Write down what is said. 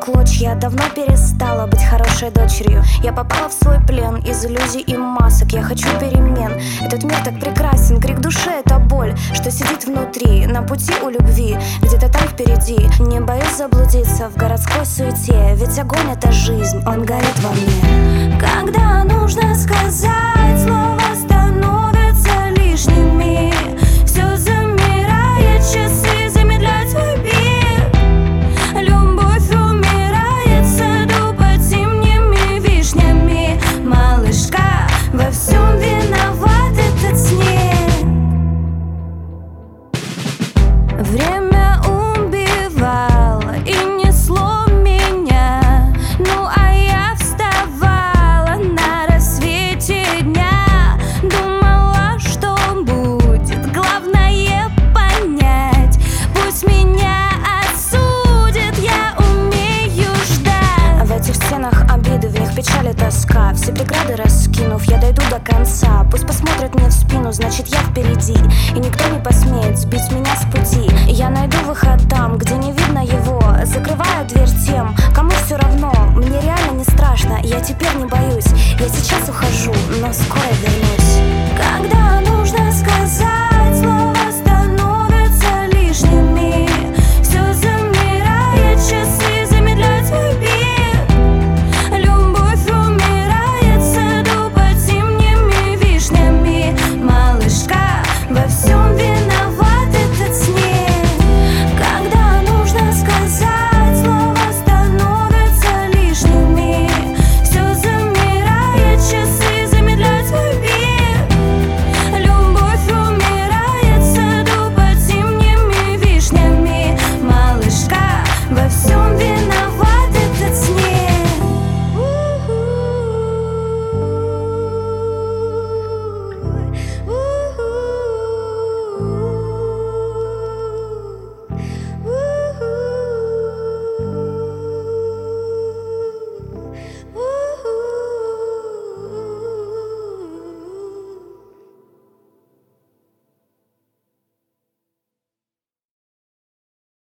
клочья. Давно перестала быть хорошей дочерью. Я попала в свой плен из иллюзий и масок. Я хочу перемен. Этот мир так прекрасен. Крик души — это боль, что сидит внутри. На пути у любви, где-то там впереди. Не боюсь заблудиться в городской суете. Ведь огонь — это жизнь, он горит во мне. Когда нужно сказать, слова становятся лишними. Все замирает, часы замедляют свой бег. Любовь умирает в саду под зимними вишнями. Малышка, во всем виноват этот снег. Время убивало и несло меня. Ну а я вставала на рассвете дня. Думала, что будет, главное понять. Пусть меня осудят, я умею ждать. В этих стенах обиды, в них печаль и тоска. Все преграды раскинув, я дойду до конца. Пусть посмотрят мне в спину, значит я впереди. И никто не посмеет сбить меня с пути. Я найду выход там, где не видно его. Закрываю дверь тем, кому все равно. Мне реально не страшно, я теперь не боюсь. Я сейчас ухожу, но скоро вернусь. Когда нужно сказать,